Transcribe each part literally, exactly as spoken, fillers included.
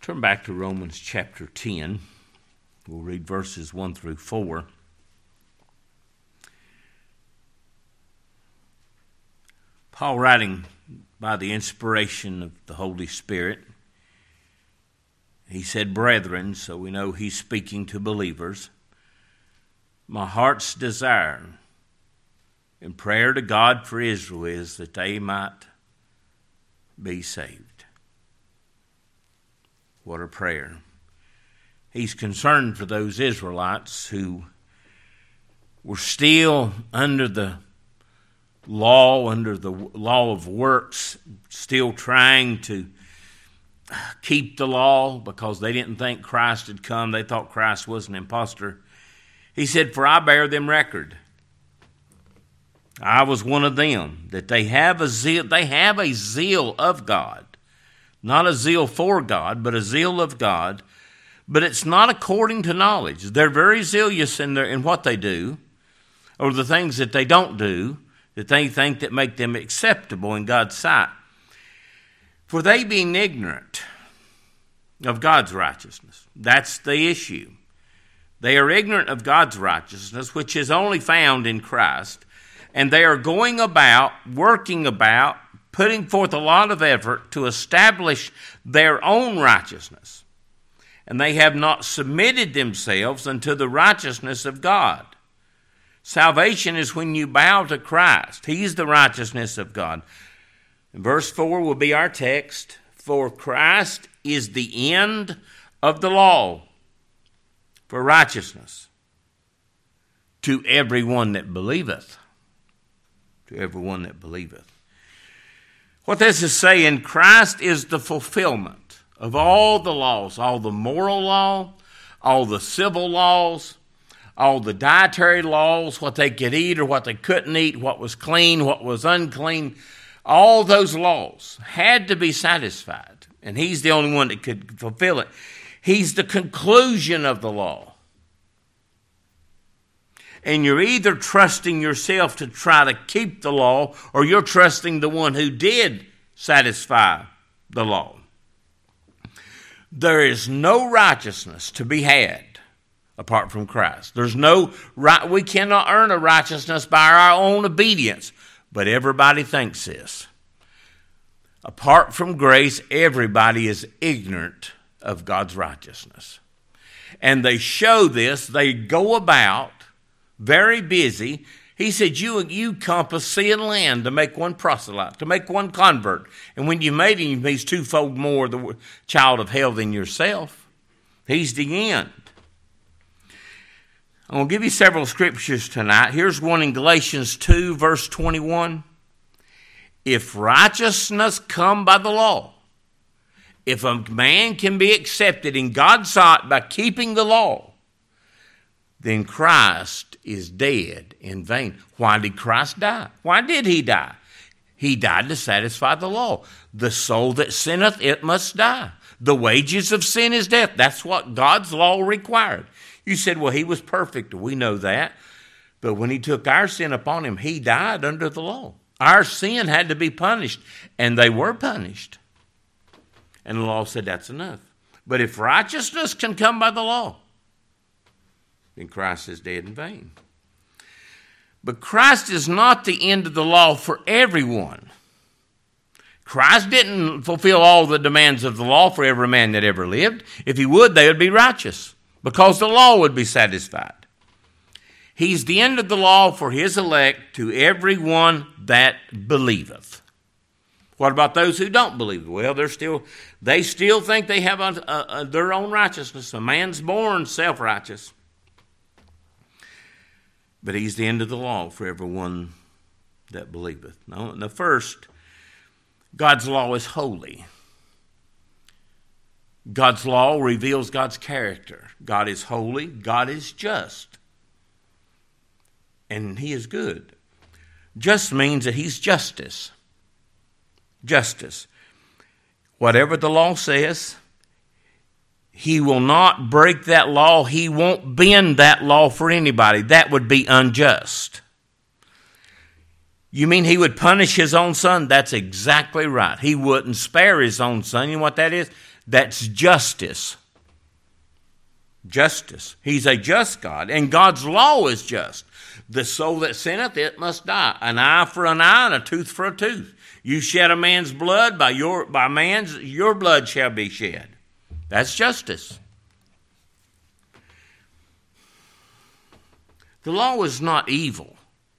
Turn back to Romans chapter ten. We'll read verses one through four. Paul, writing by the inspiration of the Holy Spirit, he said, "Brethren," so we know he's speaking to believers, "my heart's desire and prayer to God for Israel is that they might be saved." What a prayer. He's concerned for those Israelites who were still under the law, under the law of works, still trying to keep the law because they didn't think Christ had come. They thought Christ was an impostor. He said, "For I bear them record. I was one of them, that they have a zeal, they have a zeal of God. Not a zeal for God, but a zeal of God. But it's not according to knowledge." They're very zealous in, their, in what they do, or the things that they don't do, that they think that make them acceptable in God's sight. "For they being ignorant of God's righteousness." That's the issue. They are ignorant of God's righteousness, which is only found in Christ. And they are going about, working about, putting forth a lot of effort to establish their own righteousness. And they have not submitted themselves unto the righteousness of God. Salvation is when you bow to Christ. He's the righteousness of God. And verse four will be our text. "For Christ is the end of the law for righteousness to everyone that believeth." To everyone that believeth. What this is saying, Christ is the fulfillment of all the laws, all the moral law, all the civil laws, all the dietary laws, what they could eat or what they couldn't eat, what was clean, what was unclean. All those laws had to be satisfied, and he's the only one that could fulfill it. He's the conclusion of the law. And you're either trusting yourself to try to keep the law, or you're trusting the one who did satisfy the law. There is no righteousness to be had apart from Christ. There's no right. We cannot earn a righteousness by our own obedience, but everybody thinks this. Apart from grace, everybody is ignorant of God's righteousness. And they show this. They go about very busy. He said, you, you compass sea and land to make one proselyte, to make one convert. And when you made him, he's twofold more the child of hell than yourself. He's the end. I'm going to give you several scriptures tonight. Here's one in Galatians two, verse twenty-one. If righteousness come by the law, if a man can be accepted in God's sight by keeping the law, then Christ is dead in vain. Why did Christ die? Why did he die? He died to satisfy the law. The soul that sinneth, it must die. The wages of sin is death. That's what God's law required. You said, well, he was perfect. We know that. But when he took our sin upon him, he died under the law. Our sin had to be punished, and they were punished. And the law said that's enough. But if righteousness can come by the law, then Christ is dead in vain. But Christ is not the end of the law for everyone. Christ didn't fulfill all the demands of the law for every man that ever lived. If he would, they would be righteous, because the law would be satisfied. He's the end of the law for his elect, to everyone that believeth. What about those who don't believe? Well, they're still, they still think they have a, a, a, their own righteousness. A man's born self-righteous. But he's the end of the law for everyone that believeth. Now, the first, God's law is holy. God's law reveals God's character. God is holy. God is just. And he is good. Just means that he's justice. Justice. Whatever the law says, he will not break that law. He won't bend that law for anybody. That would be unjust. You mean he would punish his own son? That's exactly right. He wouldn't spare his own son. You know what that is? That's justice. Justice. He's a just God, and God's law is just. The soul that sinneth, it must die. An eye for an eye, and a tooth for a tooth. You shed a man's blood, by your by man's, your blood shall be shed. That's justice. The law is not evil.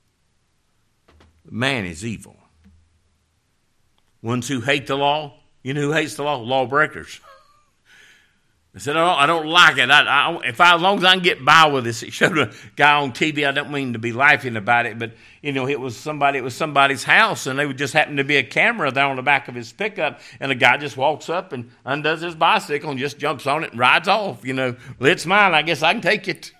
Man is evil. Ones who hate the law, you know who hates the law? Lawbreakers. I said, I don't, I don't like it. I, I, if I, as long as I can get by with this, it showed a guy on T V. I don't mean to be laughing about it, but you know, it was somebody. It was somebody's house, and there would just happen to be a camera there on the back of his pickup, and a guy just walks up and undoes his bicycle and just jumps on it and rides off. You know, well, it's mine. I guess I can take it.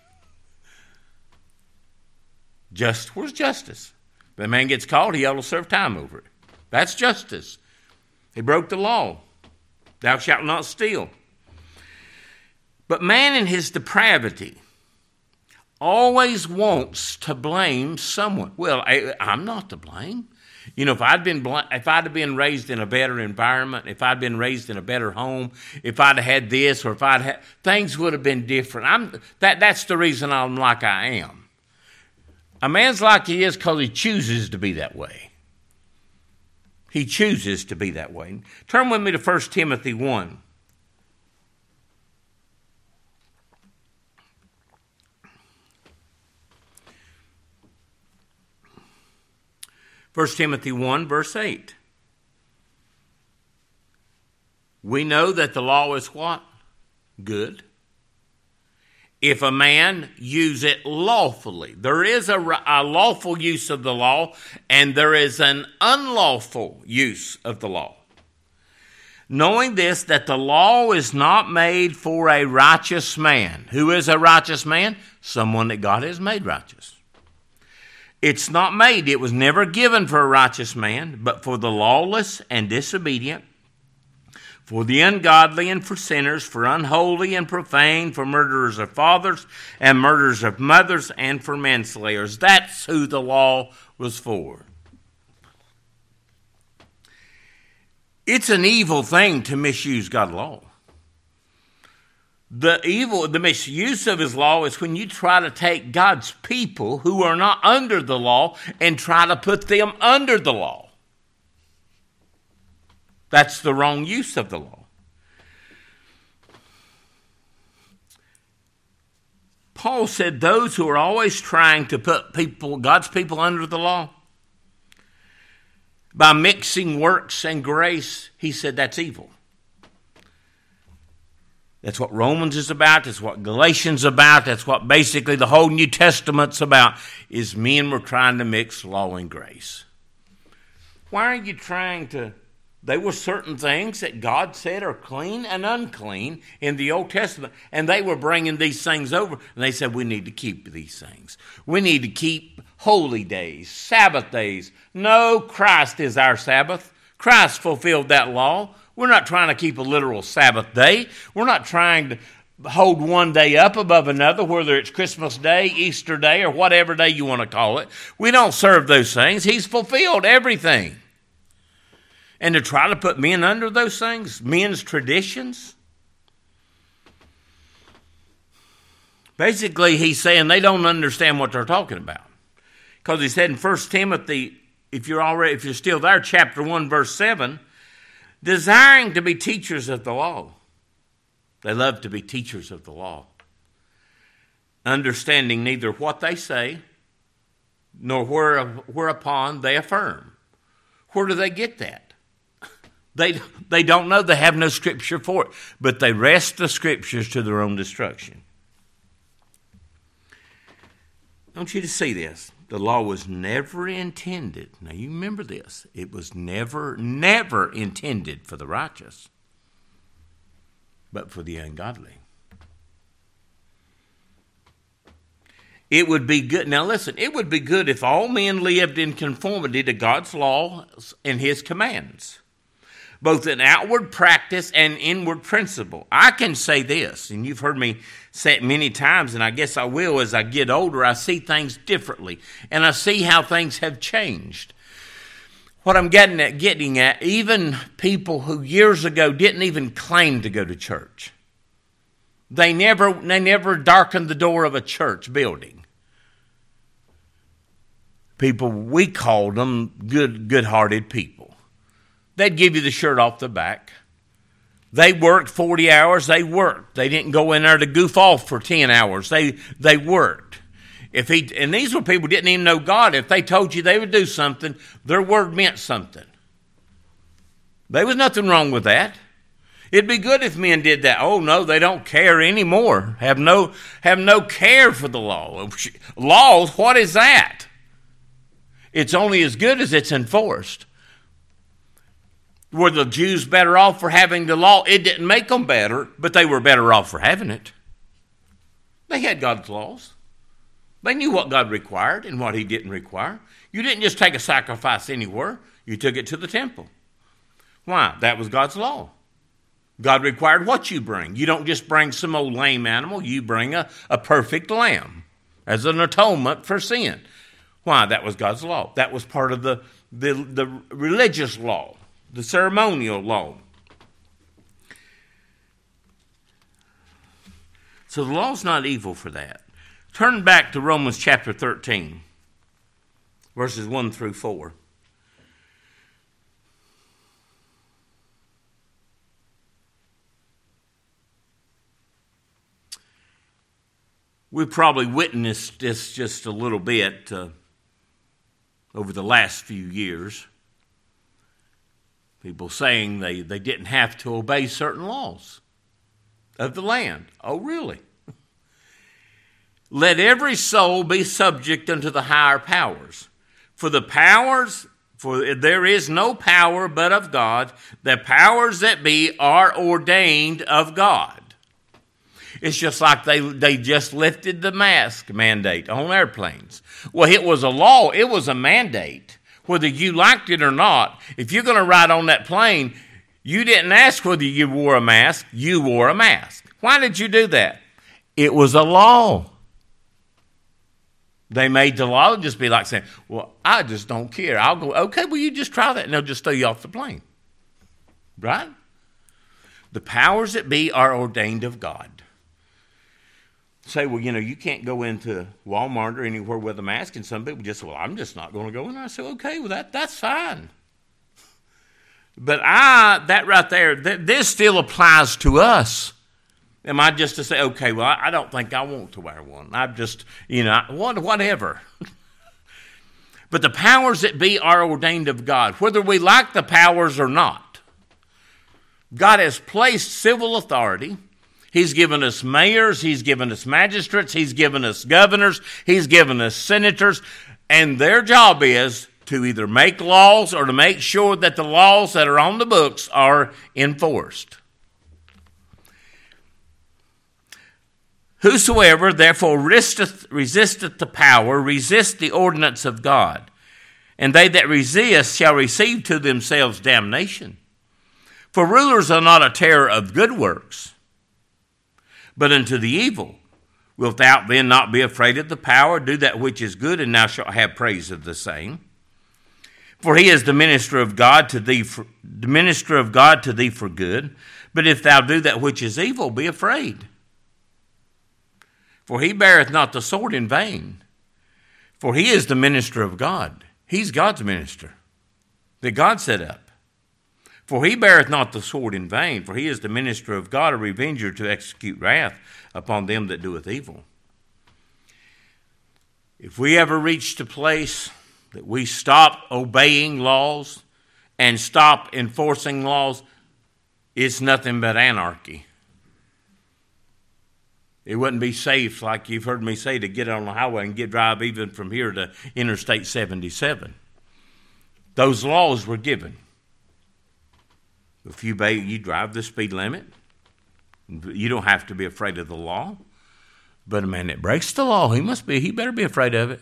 Just where's justice? If a man gets caught, he ought to serve time over it. That's justice. He broke the law. Thou shalt not steal. But man in his depravity always wants to blame someone. Well, I, I'm not to blame. You know, if I'd been if I'd have been raised in a better environment, if I'd been raised in a better home, if I'd have had this, or if I'd had, things would have been different. I'm that that's the reason I'm like I am. A man's like he is because he chooses to be that way. He chooses to be that way. Turn with me to First Timothy one. First Timothy one, verse eight. We know that the law is what? Good. If a man use it lawfully. There is a, a lawful use of the law, and there is an unlawful use of the law. Knowing this, that the law is not made for a righteous man. Who is a righteous man? Someone that God has made righteous. It's not made, it was never given for a righteous man, but for the lawless and disobedient, for the ungodly and for sinners, for unholy and profane, for murderers of fathers and murderers of mothers, and for manslayers. That's who the law was for. It's an evil thing to misuse God's law. The evil, the misuse of his law is when you try to take God's people who are not under the law and try to put them under the law. That's the wrong use of the law. Paul said those who are always trying to put people, God's people under the law, by mixing works and grace, he said that's evil. That's what Romans is about. That's what Galatians is about. That's what basically the whole New Testament's about, is men were trying to mix law and grace. Why are you trying to... There were certain things that God said are clean and unclean in the Old Testament, and they were bringing these things over, and they said, we need to keep these things. We need to keep holy days, Sabbath days. No, Christ is our Sabbath. Christ fulfilled that law. We're not trying to keep a literal Sabbath day. We're not trying to hold one day up above another, whether it's Christmas Day, Easter Day, or whatever day you want to call it. We don't serve those things. He's fulfilled everything. And to try to put men under those things, men's traditions. Basically, he's saying they don't understand what they're talking about. Because he said in First Timothy, if you're already, if you're still there, chapter one, verse seven, desiring to be teachers of the law. They love to be teachers of the law. Understanding neither what they say, nor where, whereupon they affirm. Where do they get that? They they don't know. They have no scripture for it. But they wrest the scriptures to their own destruction. I want you to see this. The law was never intended. Now you remember this. It was never, never intended for the righteous, but for the ungodly. It would be good. Now listen, it would be good if all men lived in conformity to God's laws and his commands, both in outward practice and inward principle. I can say this, and you've heard me say it many times, and I guess I will as I get older. I see things differently, and I see how things have changed. What I'm getting at, getting at, even people who years ago didn't even claim to go to church. They never, they never darkened the door of a church building. People, we called them good, good-hearted people. They'd give you the shirt off the back. They worked forty hours, they worked. They didn't go in there to goof off for ten hours. They, they worked. If he, and these were people who didn't even know God. If they told you they would do something, their word meant something. There was nothing wrong with that. It'd be good if men did that. Oh, no, they don't care anymore. Have no, have no care for the law. Laws, what is that? It's only as good as it's enforced. Were the Jews better off for having the law? It didn't make them better, but they were better off for having it. They had God's laws. They knew what God required and what he didn't require. You didn't just take a sacrifice anywhere. You took it to the temple. Why? That was God's law. God required what you bring. You don't just bring some old lame animal. You bring a, a perfect lamb as an atonement for sin. Why? That was God's law. That was part of the, the, the religious law, the ceremonial law. So the law's not evil for that. Turn back to Romans chapter thirteen, verses one through four. We've probably witnessed this just a little bit uh, over the last few years. People saying they, they didn't have to obey certain laws of the land. Oh, really? Let every soul be subject unto the higher powers. For the powers, for there is no power but of God. The powers that be are ordained of God. It's just like they, they just lifted the mask mandate on airplanes. Well, it was a law. It was a mandate. Whether you liked it or not, if you're going to ride on that plane, you didn't ask whether you wore a mask. You wore a mask. Why did you do that? It was a law. They made the law just be like saying, well, I just don't care. I'll go, okay, well, you just try that, and they'll just throw you off the plane. Right? The powers that be are ordained of God. Say, well, you know, you can't go into Walmart or anywhere with a mask, and some people just say, well, I'm just not going to go in there. I say, okay, well, that that's fine. But I, that right there, th- this still applies to us. Am I just to say, okay, well, I don't think I want to wear one. I'm just, you know, whatever. But the powers that be are ordained of God, whether we like the powers or not. God has placed civil authority. He's given us mayors. He's given us magistrates. He's given us governors. He's given us senators. And their job is to either make laws or to make sure that the laws that are on the books are enforced. Whosoever therefore resisteth, resisteth the power, resist the ordinance of God. And they that resist shall receive to themselves damnation. For rulers are not a terror of good works, but unto the evil. Wilt thou then not be afraid of the power? Do that which is good, and thou shalt have praise of the same. For he is the minister of God to thee, for, the minister of God to thee for good. But if thou do that which is evil, be afraid. For he beareth not the sword in vain. For he is the minister of God. He's God's minister that God set up. For he beareth not the sword in vain. For he is the minister of God, a revenger to execute wrath upon them that doeth evil. If we ever reach the place that we stop obeying laws and stop enforcing laws, it's nothing but anarchy. It wouldn't be safe, like you've heard me say, to get on the highway and get drive even from here to Interstate seventy-seven. Those laws were given. If you, you drive the speed limit, you don't have to be afraid of the law. But a man that breaks the law, he must be, he better be afraid of it.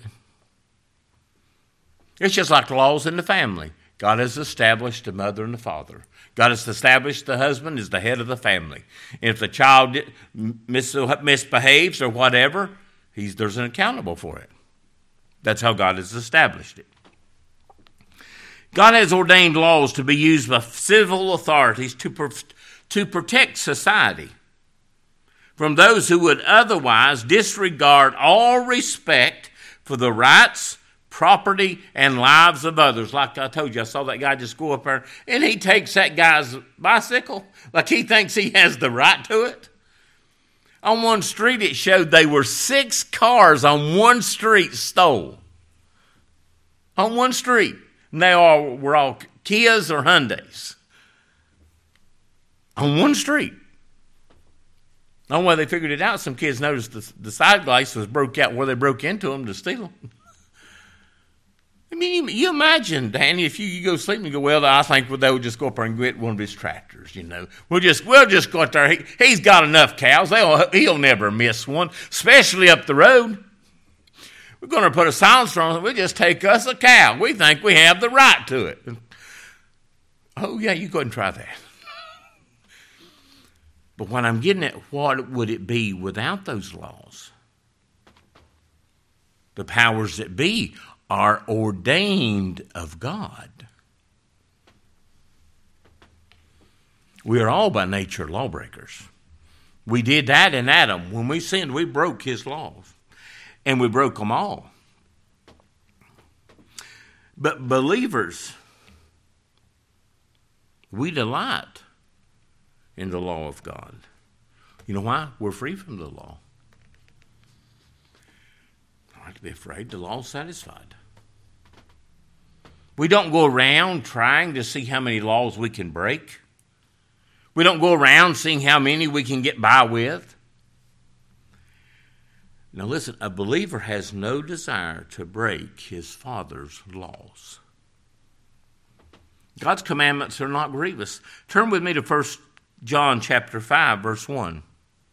It's just like the laws in the family. God has established the mother and the father. God has established the husband as the head of the family. And if the child mis- misbehaves or whatever, he's, there's an accountable for it. That's how God has established it. God has ordained laws to be used by civil authorities to, pro- to protect society from those who would otherwise disregard all respect for the rights, property, and lives of others. Like I told you, I saw that guy just go up there, and he takes that guy's bicycle like he thinks he has the right to it. On one street, it showed they were six cars on one street stole. On one street. And they all were all Kias or Hyundais. On one street. The only way they figured it out, some kids noticed the, the side glass was broke out where they broke into them to steal them. I mean, you, you imagine, Danny, if you, you go sleep and you go, well, I think they would just go up there and get one of his tractors, you know. We'll just we'll just go up there. He, he's got enough cows. They'll, he'll never miss one, especially up the road. We're going to put a silencer on it. We'll just take us a cow. We think we have the right to it. Oh, yeah, you go ahead and try that. But what I'm getting at, what would it be without those laws? The powers that be are ordained of God. We are all by nature lawbreakers. We did that in Adam. When we sinned, we broke his laws. And we broke them all. But believers, we delight in the law of God. You know why? We're free from the law. Don't have to be afraid. The law's satisfied. We don't go around trying to see how many laws we can break. We don't go around seeing how many we can get by with. Now listen, a believer has no desire to break his Father's laws. God's commandments are not grievous. Turn with me to First John chapter five, verse one.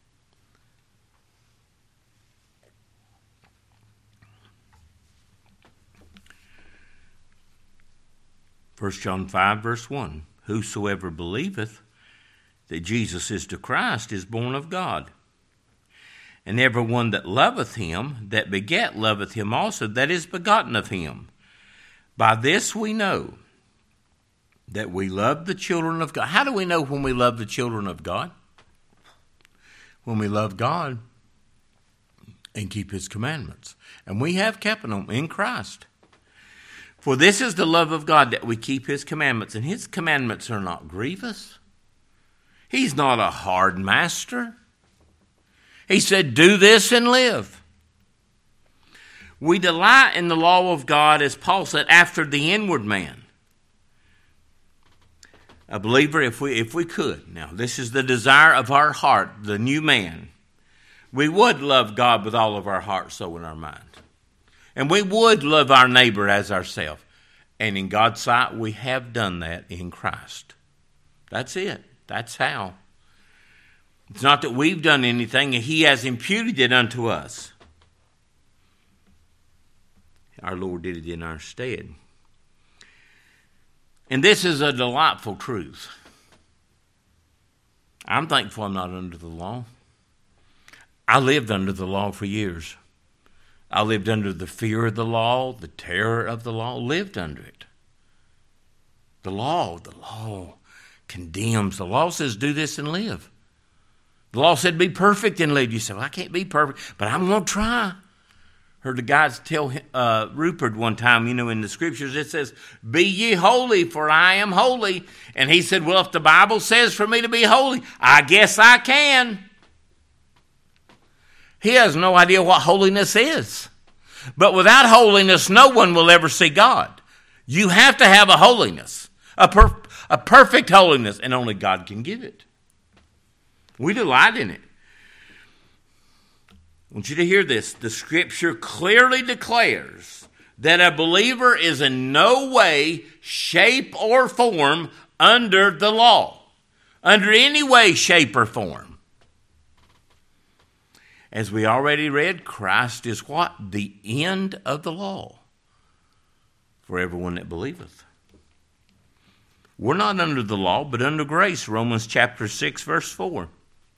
First John five, verse one. Whosoever believeth that Jesus is the Christ is born of God. And every one that loveth him, that begat, loveth him also, that is begotten of him. By this we know that we love the children of God. How do we know when we love the children of God? When we love God and keep his commandments. And we have kept them in Christ. For this is the love of God, that we keep his commandments. And his commandments are not grievous. He's not a hard master. He said, do this and live. We delight in the law of God, as Paul said, after the inward man. A believer, if we if we could, now this is the desire of our heart, the new man, we would love God with all of our heart, soul, and our mind. And we would love our neighbor as ourselves. And in God's sight, we have done that in Christ. That's it. That's how. It's not that we've done anything. He has imputed it unto us. Our Lord did it in our stead. And this is a delightful truth. I'm thankful I'm not under the law. I lived under the law for years. I lived under the fear of the law, the terror of the law, lived under it. The law, the law condemns. The law says do this and live. The law said be perfect and live. You say, well, I can't be perfect, but I'm going to try. Heard the guys tell uh, Rupert one time, you know, in the scriptures, it says, be ye holy, for I am holy. And he said, well, if the Bible says for me to be holy, I guess I can. He has no idea what holiness is. But without holiness, no one will ever see God. You have to have a holiness, a, per- a perfect holiness, and only God can give it. We delight in it. I want you to hear this. The scripture clearly declares that a believer is in no way, shape, or form under the law. Under any way, shape, or form. As we already read, Christ is what? The end of the law for everyone that believeth. We're not under the law, but under grace. Romans chapter six, verse four.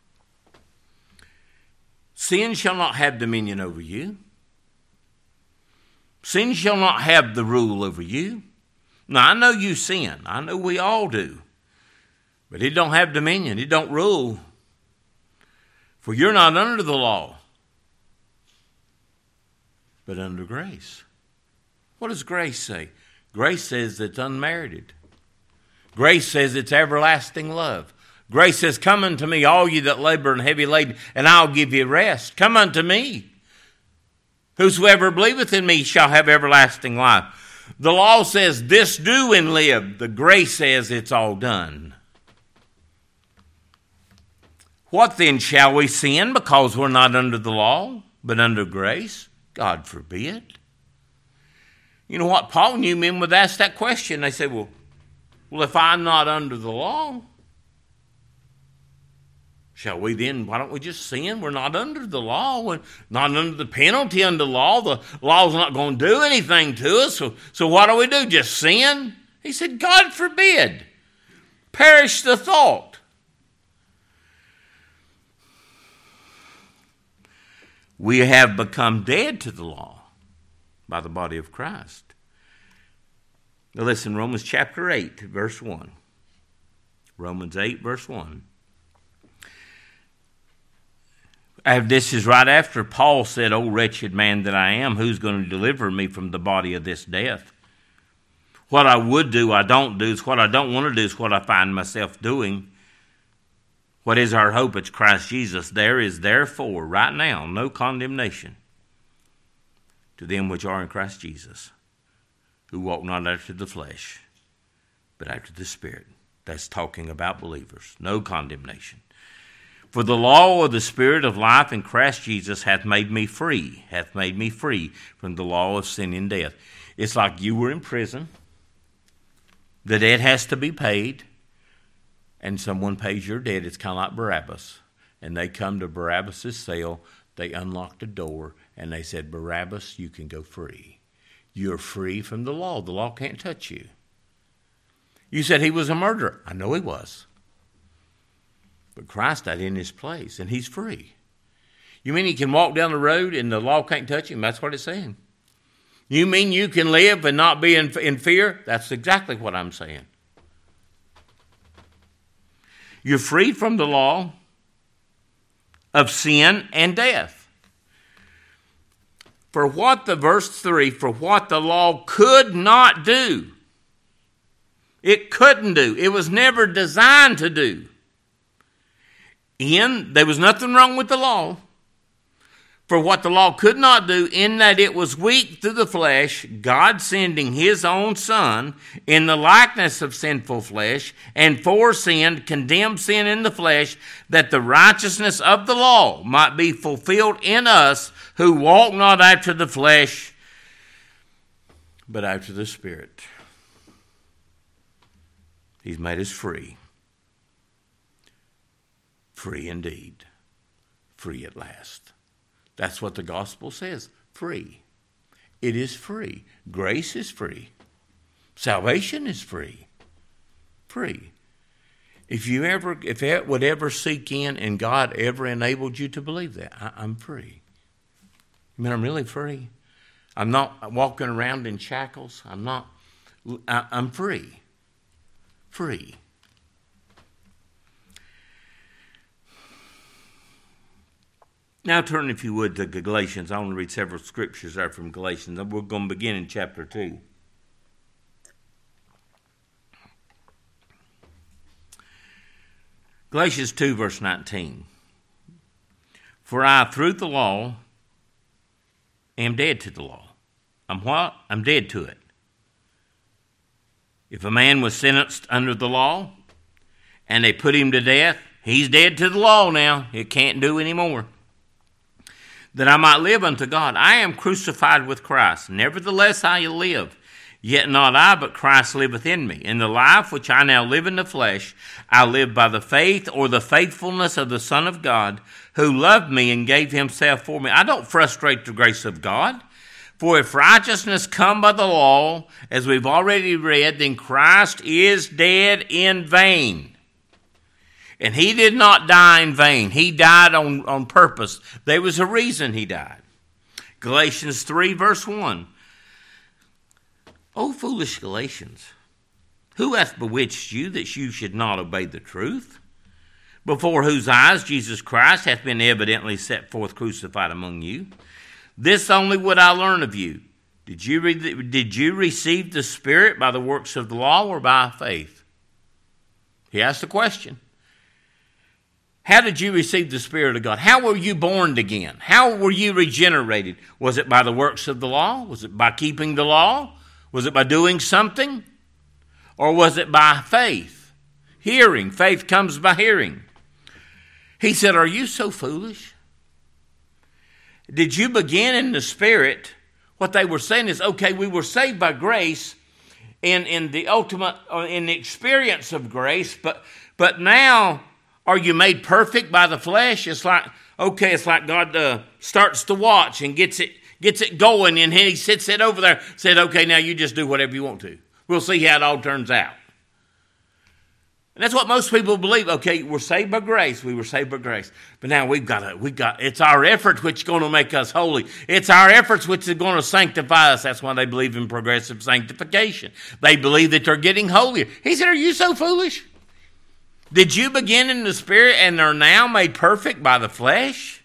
Sin shall not have dominion over you. Sin shall not have the rule over you. Now, I know you sin. I know we all do. But it don't have dominion. It don't rule. For you're not under the law, but under grace. What does grace say? Grace says it's unmerited. Grace says it's everlasting love. Grace says, come unto me, all you that labor and heavy laden, and I'll give you rest. Come unto me. Whosoever believeth in me shall have everlasting life. The law says, this do and live. The grace says it's all done. What then, shall we sin because we're not under the law, but under grace? God forbid. You know what? Paul knew men would ask that question. They said, well, well, if I'm not under the law, shall we then, why don't we just sin? We're not under the law. We're not under the penalty under the law. The law's not going to do anything to us. So, so what do we do? Just sin? He said, God forbid. Perish the thought. We have become dead to the law by the body of Christ. Now listen, Romans chapter eight, verse one. Romans eight, verse one. This is right after Paul said, O wretched man that I am, who's going to deliver me from the body of this death? What I would do, I don't do. It's what I don't want to do is what I find myself doing. What is our hope? It's Christ Jesus. There is therefore, right now, no condemnation to them which are in Christ Jesus, who walk not after the flesh, but after the Spirit. That's talking about believers. No condemnation. For the law of the Spirit of life in Christ Jesus hath made me free, hath made me free from the law of sin and death. It's like you were in prison. The debt has to be paid, and someone pays your debt. It's kind of like Barabbas. And they come to Barabbas' cell, they unlock the door, and they said, Barabbas, you can go free. You're free from the law. The law can't touch you. You said he was a murderer. I know he was. But Christ died in his place, and he's free. You mean he can walk down the road and the law can't touch him? That's what it's saying. You mean you can live and not be in, in fear? That's exactly what I'm saying. You're free from the law of sin and death. For what the verse three, for what the law could not do. It couldn't do. It was never designed to do. In, there was nothing wrong with the law. For what the law could not do, in that it was weak through the flesh, God sending his own Son in the likeness of sinful flesh, and for sin, condemned sin in the flesh, that the righteousness of the law might be fulfilled in us, who walk not after the flesh, but after the Spirit. He's made us free. Free indeed. Free at last. That's what the gospel says. Free. It is free. Grace is free. Salvation is free. Free. If you ever, if it would ever seek in and God ever enabled you to believe that, I, I'm free. I mean, I'm really free. I'm not walking around in shackles. I'm not, I, I'm free. Free. Now turn, if you would, to Galatians. I want to read several scriptures there from Galatians. We're going to begin in chapter two. Galatians two, verse nineteen. For I, through the law, am dead to the law. I'm what? I'm dead to it. If a man was sentenced under the law, and they put him to death, he's dead to the law now. He can't do any more. That I might live unto God. I am crucified with Christ. Nevertheless I live. Yet not I, but Christ liveth in me. In the life which I now live in the flesh, I live by the faith or the faithfulness of the Son of God, who loved me and gave himself for me. I don't frustrate the grace of God. For if righteousness come by the law, as we've already read, then Christ is dead in vain. And he did not die in vain. He died on, on purpose. There was a reason he died. Galatians three, verse one. Oh, foolish Galatians, Who hath bewitched you that you should not obey the truth? Before whose eyes Jesus Christ hath been evidently set forth crucified among you. This only would I learn of you. Did you, re- did you receive the Spirit by the works of the law or by faith? He asked the question. How did you receive the Spirit of God? How were you born again? How were you regenerated? Was it by the works of the law? Was it by keeping the law? Was it by doing something? Or was it by faith? Hearing. Faith comes by hearing. He said, are you so foolish? Did you begin in the Spirit? What they were saying is, okay, we were saved by grace in, in the ultimate, in the experience of grace, but, but now are you made perfect by the flesh? It's like, okay, it's like God uh, starts the watch and gets it, gets it going, and he sits it over there, said, okay, now you just do whatever you want to. We'll see how it all turns out. And that's what most people believe. Okay, we're saved by grace. We were saved by grace. But now we've got to, we've got, it's our effort which is going to make us holy. It's our efforts which is going to sanctify us. That's why they believe in progressive sanctification. They believe that they're getting holier. He said, are you so foolish? Did you begin in the Spirit and are now made perfect by the flesh?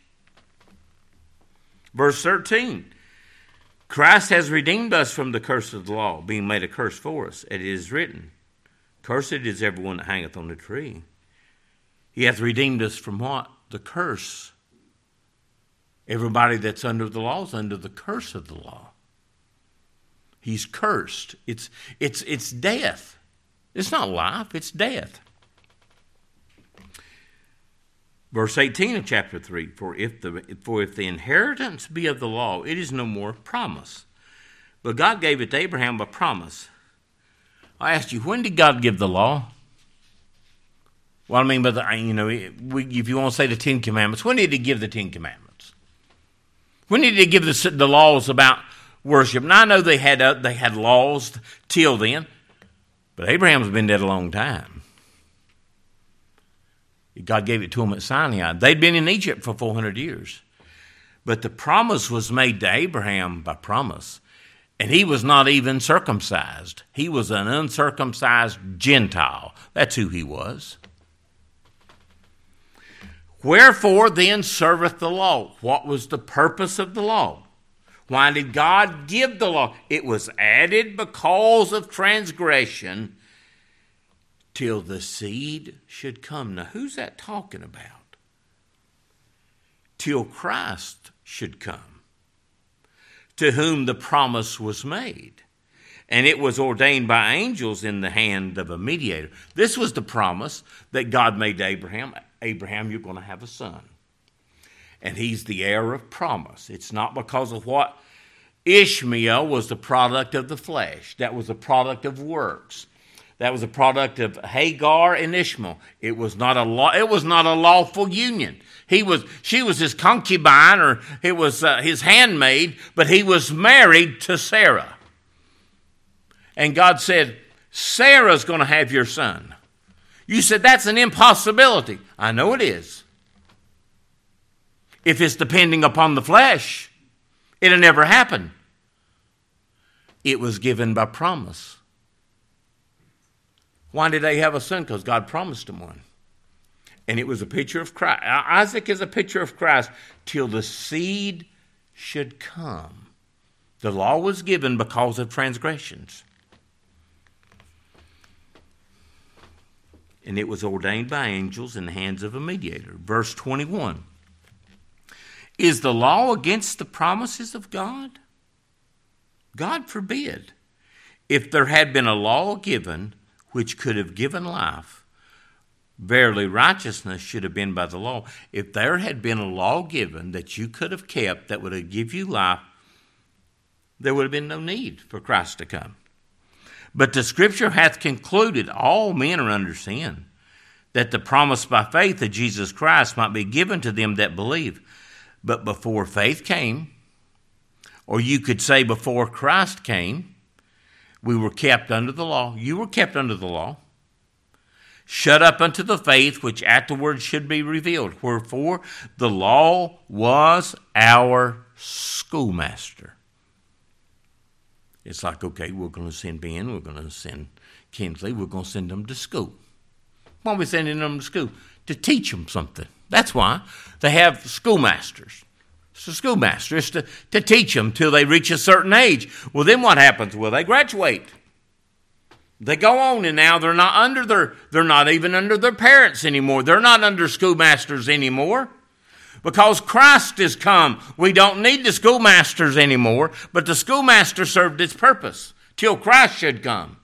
Verse thirteen. Christ has redeemed us from the curse of the law, being made a curse for us. It is written, cursed is everyone that hangeth on the tree. He hath redeemed us from what? The curse. Everybody that's under the law is under the curse of the law. He's cursed. It's, it's, it's death. It's not life, it's death. Verse eighteen of chapter three, for if the for if the inheritance be of the law, it is no more promise. But God gave it to Abraham by promise. I asked you, when did God give the law? Well, I mean, by the, you know, if you want to say the Ten Commandments, when did he give the Ten Commandments? When did he give the, the laws about worship? Now, I know they had uh, they had laws till then, but Abraham's been dead a long time. God gave it to them at Sinai. They'd been in Egypt for four hundred years. But the promise was made to Abraham by promise. And he was not even circumcised. He was an uncircumcised Gentile. That's who he was. Wherefore then serveth the law? What was the purpose of the law? Why did God give the law? It was added because of transgression, till the seed should come. Now, who's that talking about? Till Christ should come, to whom the promise was made. And it was ordained by angels in the hand of a mediator. This was the promise that God made to Abraham. Abraham, you're going to have a son. And he's the heir of promise. It's not because of what Ishmael was the product of the flesh. That was a product of works. That was a product of Hagar and Ishmael. It was not a law. It was not a lawful union. He was. She was his concubine, or it was uh, his handmaid. But he was married to Sarah. And God said, "Sarah's going to have your son." You said that's an impossibility. I know it is. If it's depending upon the flesh, it'll never happen. It was given by promise. Why did they have a son? Because God promised them one. And it was a picture of Christ. Isaac is a picture of Christ till the seed should come. The law was given because of transgressions. And it was ordained by angels in the hands of a mediator. Verse twenty-one. Is the law against the promises of God? God forbid. If there had been a law given which could have given life, verily righteousness should have been by the law. If there had been a law given that you could have kept that would have given you life, there would have been no need for Christ to come. But the Scripture hath concluded all men are under sin, that the promise by faith of Jesus Christ might be given to them that believe. But before faith came, or you could say before Christ came, we were kept under the law. You were kept under the law, shut up unto the faith which afterwards should be revealed. Wherefore the law was our schoolmaster. It's like, okay, we're going to send Ben, we're going to send Kinsley, we're going to send them to school. Why are we sending them to school? To teach them something. That's why they have schoolmasters. It's a schoolmaster. It's to, to teach them till they reach a certain age. Well, then what happens? Well, they graduate. They go on, and now they're not under their, they're not even under their parents anymore. They're not under schoolmasters anymore. Because Christ has come, we don't need the schoolmasters anymore, but the schoolmaster served its purpose till Christ should come.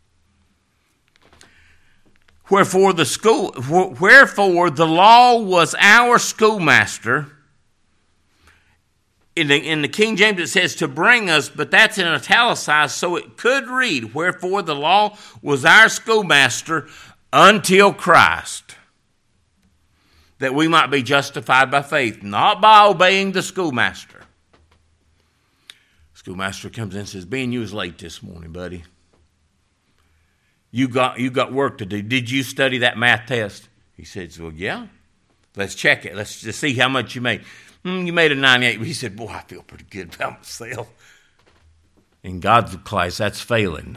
Wherefore the school, wherefore the law was our schoolmaster. In the, in the King James it says to bring us, but that's in italicized, so it could read, wherefore the law was our schoolmaster until Christ, that we might be justified by faith, not by obeying the schoolmaster. Schoolmaster comes in and says, Ben, you was late this morning, buddy. You got you got work to do. Did you study that math test? He says, well, yeah. Let's check it. Let's just see how much you made. Mm, you made a ninety-eight. He said, boy, I feel pretty good about myself. In God's class, that's failing.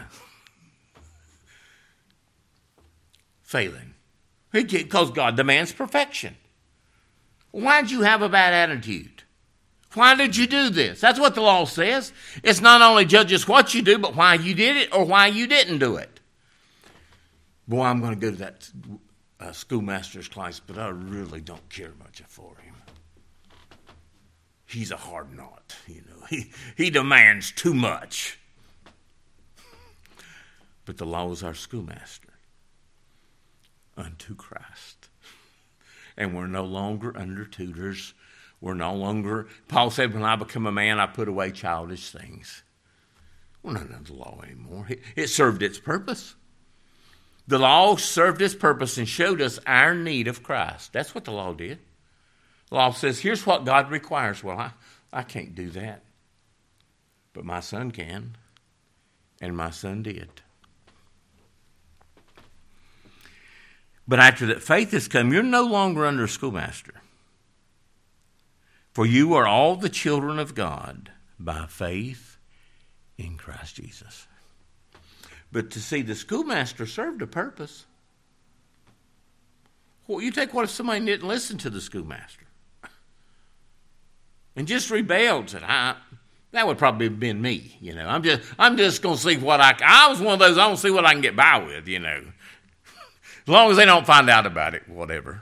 Failing. Because God demands perfection. Why did you have a bad attitude? Why did you do this? That's what the law says. It's not only judges what you do, but why you did it or why you didn't do it. Boy, I'm going to go to that uh, schoolmaster's class, but I really don't care much for him. He's a hard knot, you know. He, he demands too much. But the law is our schoolmaster unto Christ. And we're no longer under tutors. We're no longer, Paul said, when I become a man, I put away childish things. We're not under the law anymore. It, it served its purpose. The law served its purpose and showed us our need of Christ. That's what the law did. The law says, here's what God requires. Well, I, I can't do that. But my son can. And my son did. But after that faith has come, you're no longer under a schoolmaster. For you are all the children of God by faith in Christ Jesus. But to see, the schoolmaster served a purpose. Well, you take what if somebody didn't listen to the schoolmaster and just rebelled? Said, I, that would probably have been me. You know, I'm just, I'm just going to see what I. I was one of those. I don't see what I can get by with. You know, as long as they don't find out about it, whatever.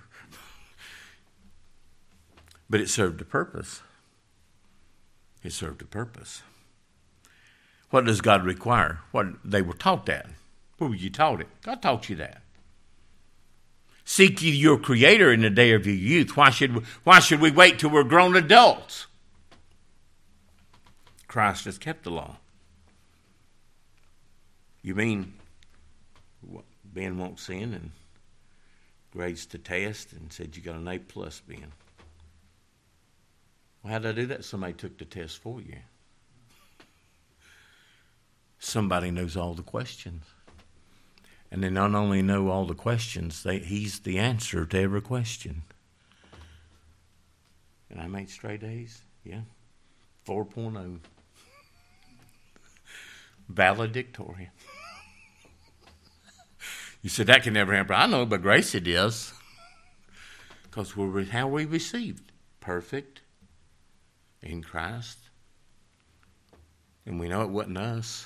But it served a purpose. It served a purpose. What does God require? What they were taught that. Where were you taught it? God taught you that. Seek ye your Creator in the day of your youth. Why should we, why should we wait till we're grown adults? Christ has kept the law. You mean Ben won't sin and grades the test and said you got an A plus, Ben? Well, how did I do that? Somebody took the test for you. Somebody knows all the questions. And they not only know all the questions, they, he's the answer to every question. And I made straight A's? Yeah. four point oh. Valedictorian. You said that can never happen. I know, by grace it is. Because we're how we received. Perfect in Christ. And we know it wasn't us.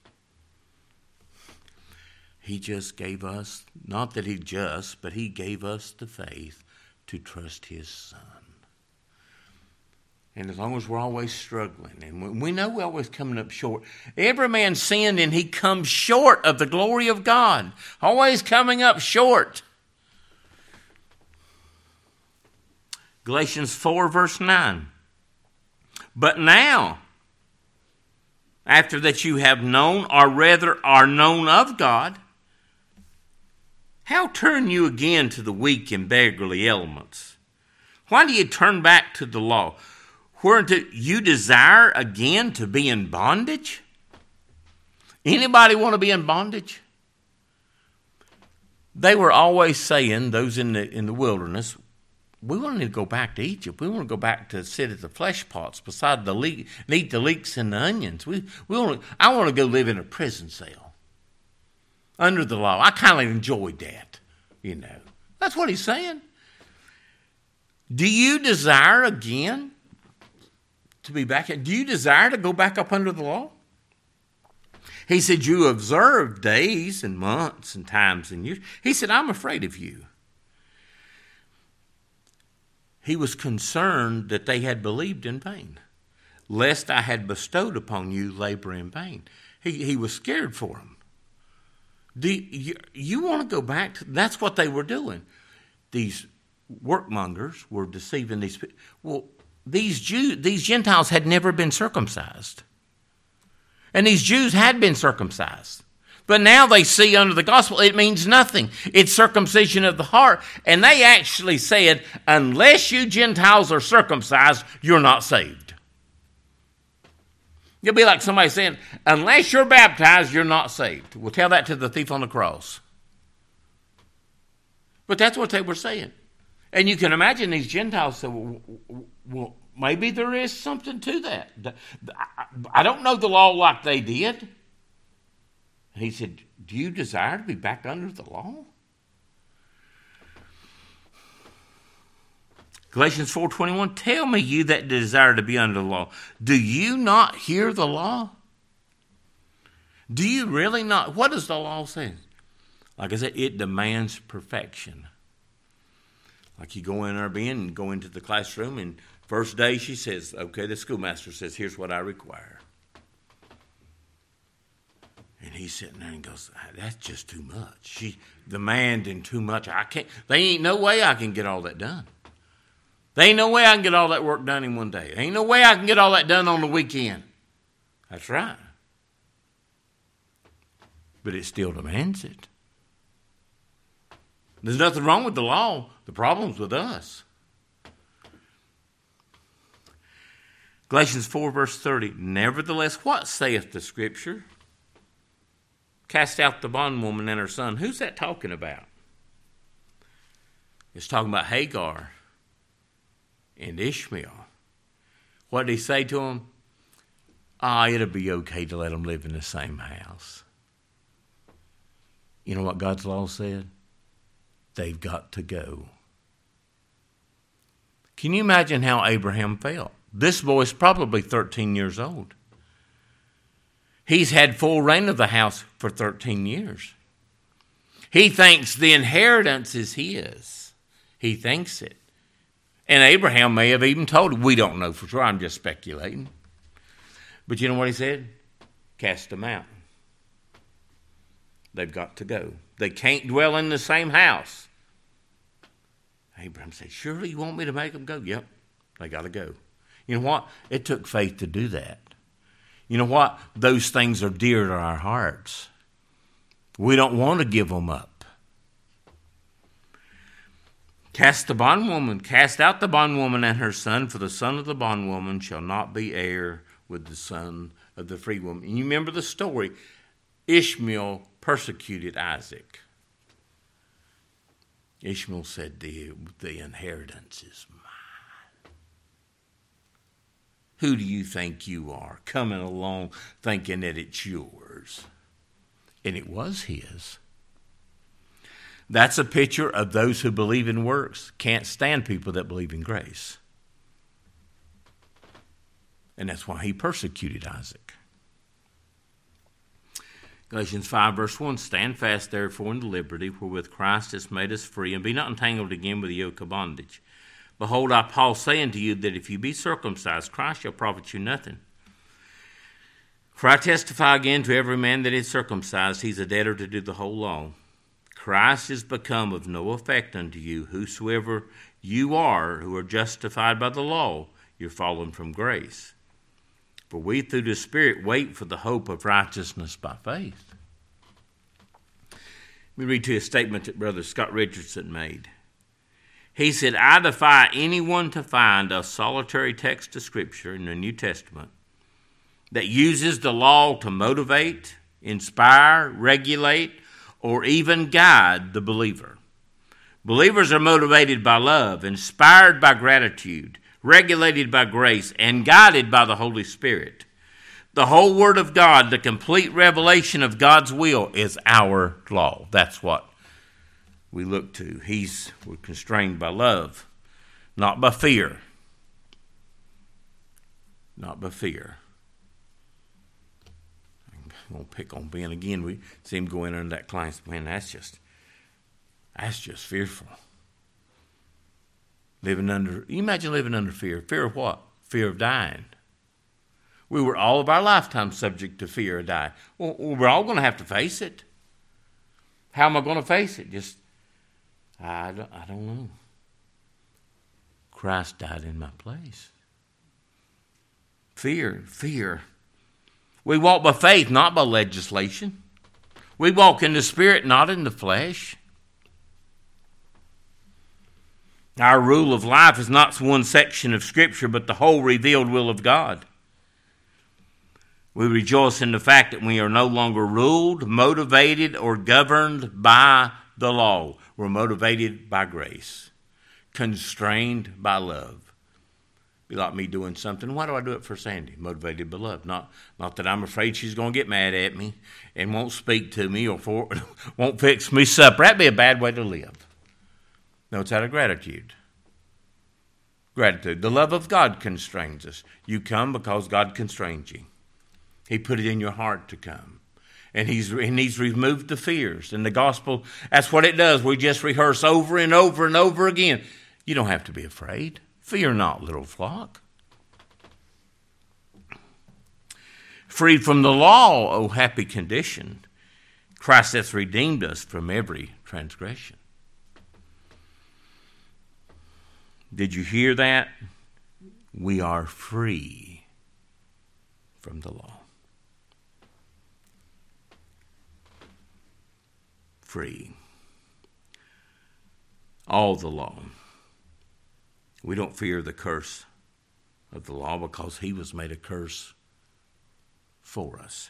He just gave us, not that he just, but he gave us the faith to trust his Son. And as long as we're always struggling, and we know we're always coming up short. Every man sinned and he comes short of the glory of God. Always coming up short. Galatians four verse nine. But now, after that you have known, or rather are known of God, how turn you again to the weak and beggarly elements? Why do you turn back to the law? Whereunto you desire again to be in bondage? Anybody want to be in bondage? They were always saying, those in the in the wilderness, we want to go back to Egypt. We want to go back to sit at the flesh pots beside the leek, and eat the leeks and the onions. We we want to, I want to go live in a prison cell. under the law. I kind of enjoyed that, you know. That's what he's saying. Do you desire again to be back? Do you desire to go back up under the law? He said, you observe days and months and times and years. He said, I'm afraid of you. He was concerned that they had believed in vain, lest I had bestowed upon you labor in vain. He, he was scared for them. Do you, you want to go back to, that's what they were doing. These workmongers were deceiving these people. Well, these Jews, these Gentiles had never been circumcised. And these Jews had been circumcised. But now they see under the gospel it means nothing. It's circumcision of the heart. And they actually said, unless you Gentiles are circumcised, you're not saved. You'll be like somebody saying, unless you're baptized, you're not saved. We'll tell that to the thief on the cross. But that's what they were saying. And you can imagine these Gentiles said, well, well maybe there is something to that. I don't know the law like they did. And he said, do you desire to be back under the law? Galatians four twenty-one, tell me, you that desire to be under the law, do you not hear the law? Do you really not? What does the law say? Like I said, it demands perfection. Like you go in our bin and go into the classroom, and first day she says, okay, the schoolmaster says, here's what I require. And he's sitting there and goes, that's just too much. She demanding too much. I can't, there ain't no way I can get all that done. There ain't no way I can get all that work done in one day. There ain't no way I can get all that done on the weekend. That's right. But it still demands it. There's nothing wrong with the law. The problem's with us. Galatians four verse thirty, nevertheless, what saith the Scripture? Cast out the bondwoman and her son. Who's that talking about? It's talking about Hagar and Ishmael. What did he say to them? Ah, it'll be okay to let them live in the same house. You know what God's law said? They've got to go. Can you imagine how Abraham felt? This boy's probably thirteen years old. He's had full reign of the house for thirteen years. He thinks the inheritance is his. He thinks it. And Abraham may have even told him, we don't know for sure, I'm just speculating. But you know what he said? Cast them out. They've got to go. They can't dwell in the same house. Abraham said, surely you want me to make them go? Yep, they got to go. You know what? It took faith to do that. You know what? Those things are dear to our hearts. We don't want to give them up. Cast the bondwoman, cast out the bondwoman and her son, for the son of the bondwoman shall not be heir with the son of the free woman. And you remember the story. Ishmael persecuted Isaac. Ishmael said, the, the inheritance is mine. Who do you think you are, coming along thinking that it's yours? And it was his. That's a picture of those who believe in works. Can't stand people that believe in grace. And that's why he persecuted Isaac. Galatians five verse one, stand fast therefore in the liberty wherewith Christ has made us free, and be not entangled again with the yoke of bondage. Behold, I, Paul, say unto you that if you be circumcised, Christ shall profit you nothing. For I testify again to every man that is circumcised, he's a debtor to do the whole law. Christ is become of no effect unto you, whosoever you are who are justified by the law, you're fallen from grace. For we through the Spirit wait for the hope of righteousness by faith. Let me read to you a statement that Brother Scott Richardson made. He said, I defy anyone to find a solitary text of Scripture in the New Testament that uses the law to motivate, inspire, regulate, or even guide the believer. Believers are motivated by love, inspired by gratitude, regulated by grace, and guided by the Holy Spirit. The whole Word of God, the complete revelation of God's will, is our law. That's what we look to. He's we're constrained by love, not by fear. Not by fear. I'm going to pick on Ben again. We see him go in under that client's, man, that's just, that's just fearful. Living under, you imagine living under fear. Fear of what? Fear of dying. We were all of our lifetime subject to fear of dying. Well, we're all going to have to face it. How am I going to face it? Just, I don't, I don't know. Christ died in my place. Fear, fear. We walk by faith, not by legislation. We walk in the Spirit, not in the flesh. Our rule of life is not one section of Scripture, but the whole revealed will of God. We rejoice in the fact that we are no longer ruled, motivated, or governed by the law. We're motivated by grace, constrained by love. Be like me doing something. Why do I do it for Sandy? Motivated by love. Not, not that I'm afraid she's going to get mad at me and won't speak to me or for, won't fix me supper. That'd be a bad way to live. No, it's out of gratitude. Gratitude. The love of God constrains us. You come because God constrains you. He put it in your heart to come. And he's, and he's removed the fears. And the gospel, that's what it does. We just rehearse over and over and over again. You don't have to be afraid. Fear not, little flock. Freed from the law, O happy condition. Christ hath redeemed us from every transgression. Did you hear that? We are free from the law. Free. All the law. We don't fear the curse of the law because he was made a curse for us.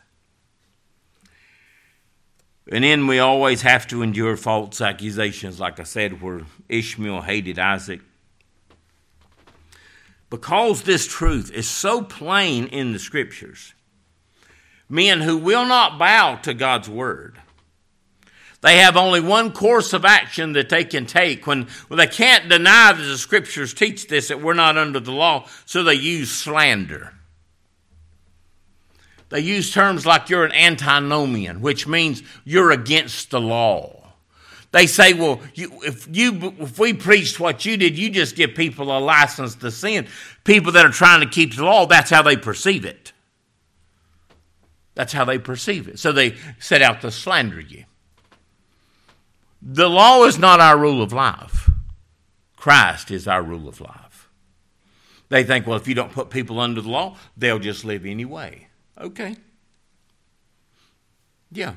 And then we always have to endure false accusations, like I said, where Ishmael hated Isaac. Because this truth is so plain in the Scriptures, men who will not bow to God's word, they have only one course of action that they can take when well, they can't deny that the Scriptures teach this, that we're not under the law, so they use slander. They use terms like you're an antinomian, which means you're against the law. They say, well, you, if you if we preached what you did, you just give people a license to sin. People that are trying to keep the law, that's how they perceive it. That's how they perceive it. So they set out to slander you. The law is not our rule of life. Christ is our rule of life. They think, well, if you don't put people under the law, they'll just live anyway. Okay. Yeah.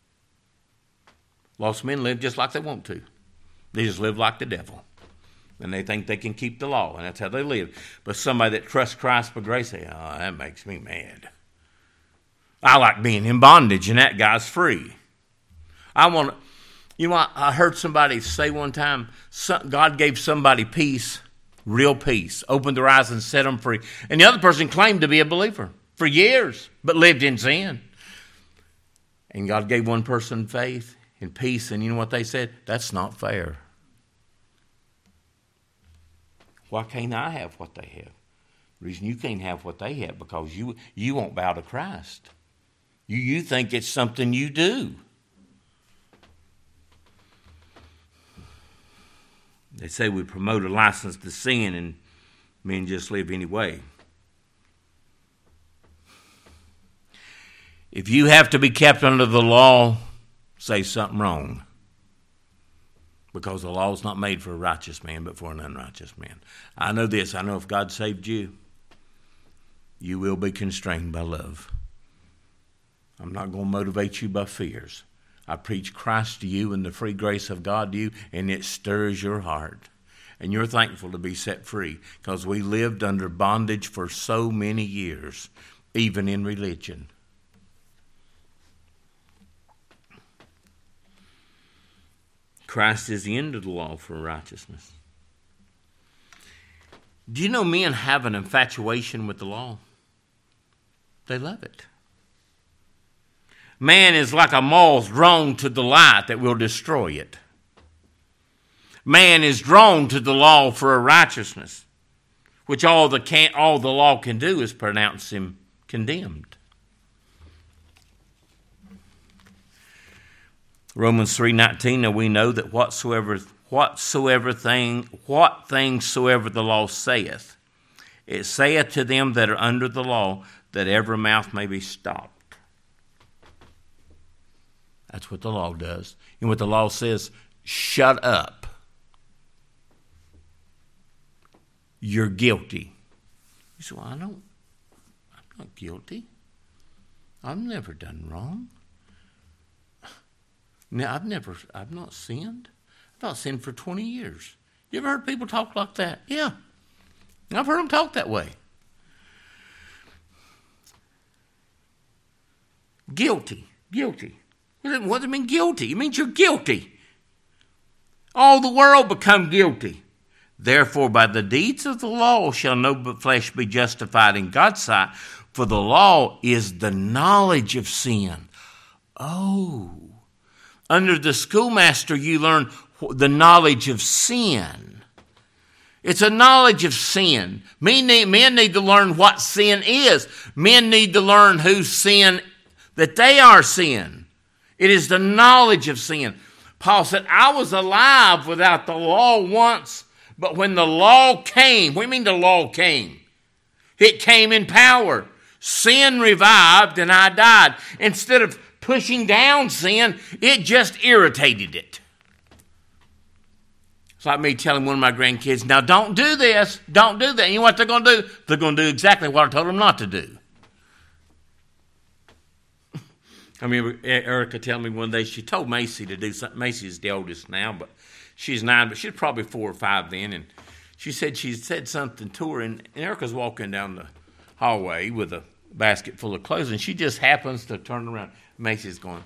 Lost men live just like they want to. They just live like the devil. And they think they can keep the law, and that's how they live. But somebody that trusts Christ by grace, say, oh, that makes me mad. I like being in bondage, and that guy's free. I want to... You know, I heard somebody say one time, God gave somebody peace, real peace, opened their eyes and set them free. And the other person claimed to be a believer for years, but lived in sin. And God gave one person faith and peace, and you know what they said? That's not fair. Why can't I have what they have? The reason you can't have what they have, because you, you won't bow to Christ. You, you think it's something you do. They say we promote a license to sin and men just live anyway. If you have to be kept under the law, say something wrong. Because the law is not made for a righteous man, but for an unrighteous man. I know this. I know if God saved you, you will be constrained by love. I'm not going to motivate you by fears. I preach Christ to you and the free grace of God to you, and it stirs your heart. And you're thankful to be set free, because we lived under bondage for so many years, even in religion. Christ is the end of the law for righteousness. Do you know men have an infatuation with the law? They love it. Man is like a moth drawn to the light that will destroy it. Man is drawn to the law for a righteousness, which all the can, all the law can do is pronounce him condemned. Romans three nineteen, now we know that whatsoever whatsoever thing what things soever the law saith, it saith to them that are under the law, that every mouth may be stopped. That's what the law does. And what the law says, shut up. You're guilty. You say, well, I don't, I'm not guilty. I've never done wrong. Now, I've never, I've not sinned. I've not sinned for twenty years. You ever heard people talk like that? Yeah. I've heard them talk that way. Guilty. Guilty. What does it mean guilty? It means you're guilty. All the world become guilty. Therefore, by the deeds of the law shall no flesh be justified in God's sight, for the law is the knowledge of sin. Oh. Under the schoolmaster, you learn the knowledge of sin. It's a knowledge of sin. Men need, men need to learn what sin is. Men need to learn who sin, that they are sin. It is the knowledge of sin. Paul said, I was alive without the law once, but when the law came, what do you mean the law came? It came in power. Sin revived and I died. Instead of pushing down sin, it just irritated it. It's like me telling one of my grandkids, now don't do this, don't do that. You know what they're going to do? They're going to do exactly what I told them not to do. I remember Erica telling me one day she told Macy to do something. Macy's the oldest now, but she's nine, but she's probably four or five then. And she said she said something to her, and Erica's walking down the hallway with a basket full of clothes, and she just happens to turn around. Macy's going,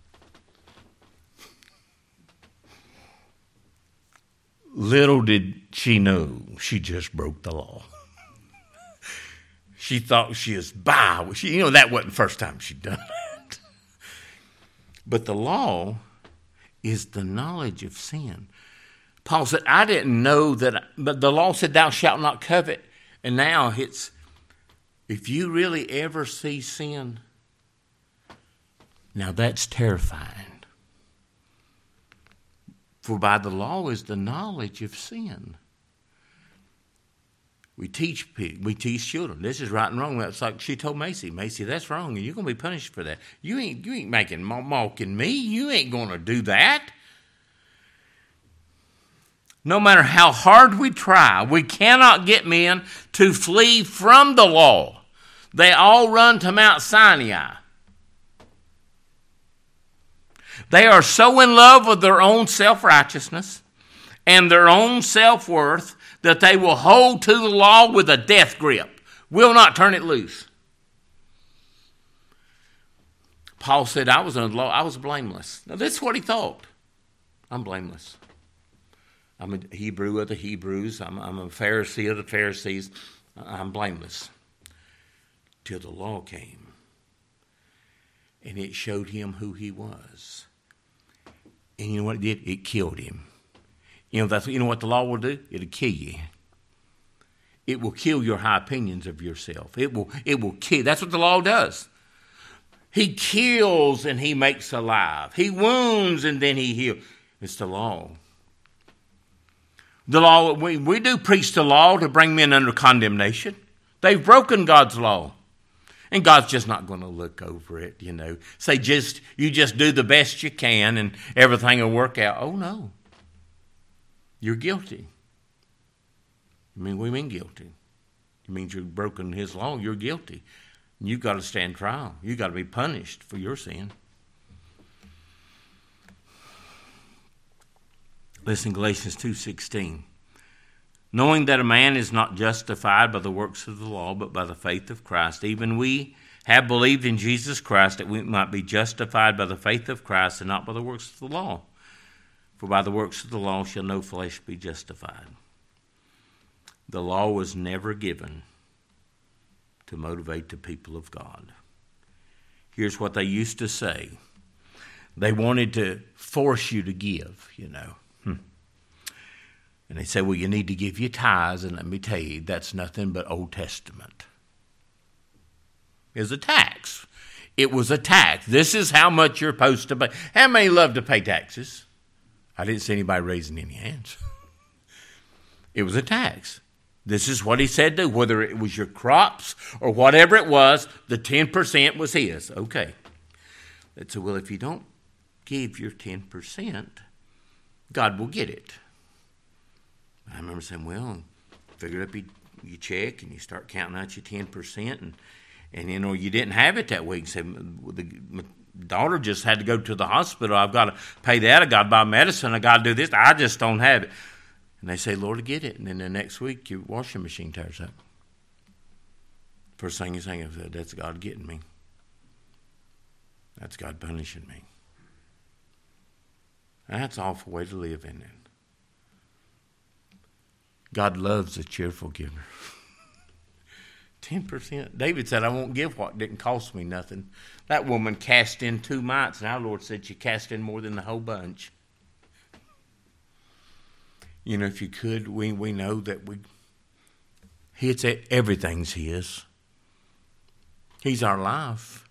little did she know she just broke the law. She thought she was by. She, you know, that wasn't the first time she'd done it. But the law is the knowledge of sin. Paul said, I didn't know that, but the law said, thou shalt not covet. And now it's, if you really ever see sin, now that's terrifying. For by the law is the knowledge of sin. We teach we teach children. This is right and wrong. That's like she told Macy. Macy, that's wrong, and you're going to be punished for that. You ain't you ain't making mocking me. You ain't going to do that. No matter how hard we try, we cannot get men to flee from the law. They all run to Mount Sinai. They are so in love with their own self-righteousness and their own self-worth that they will hold to the law with a death grip, will not turn it loose. Paul said, I was under the law, I was blameless. Now, this is what he thought. I'm blameless. I'm a Hebrew of the Hebrews. I'm, I'm a Pharisee of the Pharisees. I'm blameless. Till the law came. And it showed him who he was. And you know what it did? It killed him. You know, that's, you know what the law will do? It'll kill you. It will kill your high opinions of yourself. It will, it will kill. That's what the law does. He kills and he makes alive. He wounds and then he heals. It's the law. The law, we, we do preach the law to bring men under condemnation. They've broken God's law. And God's just not going to look over it, you know. Say, just you just do the best you can and everything will work out. Oh, no. You're guilty. I mean, we mean guilty. It means you've broken his law. You're guilty. And you've got to stand trial. You've got to be punished for your sin. Listen, Galatians two sixteen. Knowing that a man is not justified by the works of the law, but by the faith of Christ, even we have believed in Jesus Christ, that we might be justified by the faith of Christ and not by the works of the law. For by the works of the law shall no flesh be justified. The law was never given to motivate the people of God. Here's what they used to say. They wanted to force you to give, you know. Hmm. And they say, well, you need to give your tithes, and let me tell you, that's nothing but Old Testament. It's a tax. It was a tax. This is how much you're supposed to pay. How many love to pay taxes? I didn't see anybody raising any hands. It was a tax. This is what he said to, whether it was your crops or whatever it was, the ten percent was his. Okay. They said, well, if you don't give your ten percent, God will get it. I remember saying, well, figure up your, your check and you start counting out your ten percent, and, and you know, you didn't have it that week. Said, the my daughter just had to go to the hospital. I've got to pay that. I've got to buy medicine. I've got to do this. I just don't have it. And they say, Lord, get it. And then the next week, your washing machine tears up. First thing you think of, that's God getting me. That's God punishing me. That's an awful way to live, isn't it? God loves a cheerful giver. ten percent. David said, I won't give what didn't cost me nothing. That woman cast in two mites, and our Lord said she cast in more than the whole bunch. You know, if you could, we, we know that we, it's everything's His. He's our life.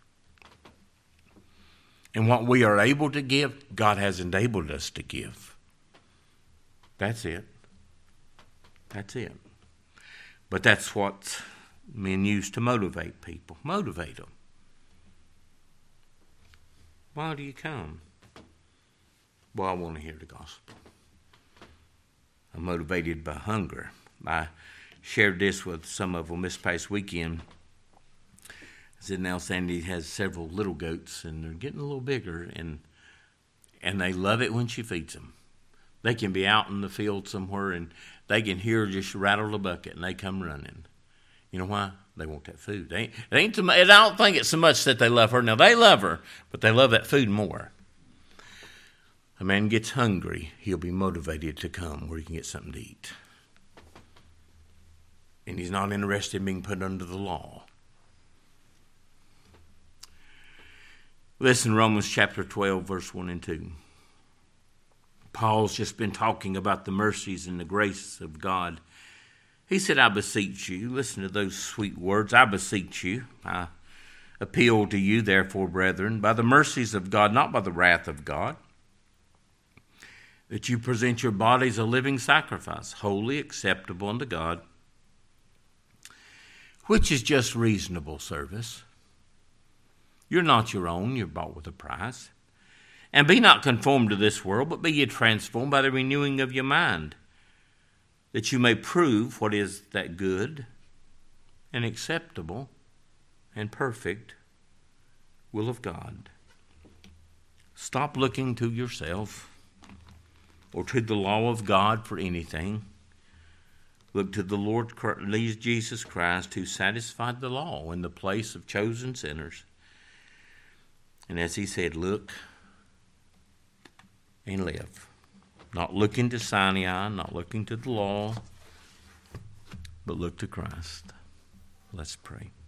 And what we are able to give, God has enabled us to give. That's it. That's it. But that's what men use to motivate people. Motivate them. Why do you come? Well, I want to hear the gospel. I'm motivated by hunger. I shared this with some of them this past weekend. I said, now Sandy has several little goats, and they're getting a little bigger, and and they love it when she feeds them. They can be out in the field somewhere, and they can hear her just rattle the bucket, and they come running. You know why? They want that food. It ain't, it ain't too much, I don't think it's so much that they love her. Now, they love her, but they love that food more. A man gets hungry, he'll be motivated to come where he can get something to eat. And he's not interested in being put under the law. Listen, Romans chapter twelve, verse one and two. Paul's just been talking about the mercies and the grace of God. He said, I beseech you, listen to those sweet words, I beseech you, I appeal to you, therefore, brethren, by the mercies of God, not by the wrath of God, that you present your bodies a living sacrifice, holy, acceptable unto God, which is just reasonable service. You're not your own, you're bought with a price. And be not conformed to this world, but be ye transformed by the renewing of your mind, that you may prove what is that good and acceptable and perfect will of God. Stop looking to yourself or to the law of God for anything. Look to the Lord Jesus Christ, who satisfied the law in the place of chosen sinners. And as he said, look and live. Not looking to Sinai, not looking to the law, but look to Christ. Let's pray.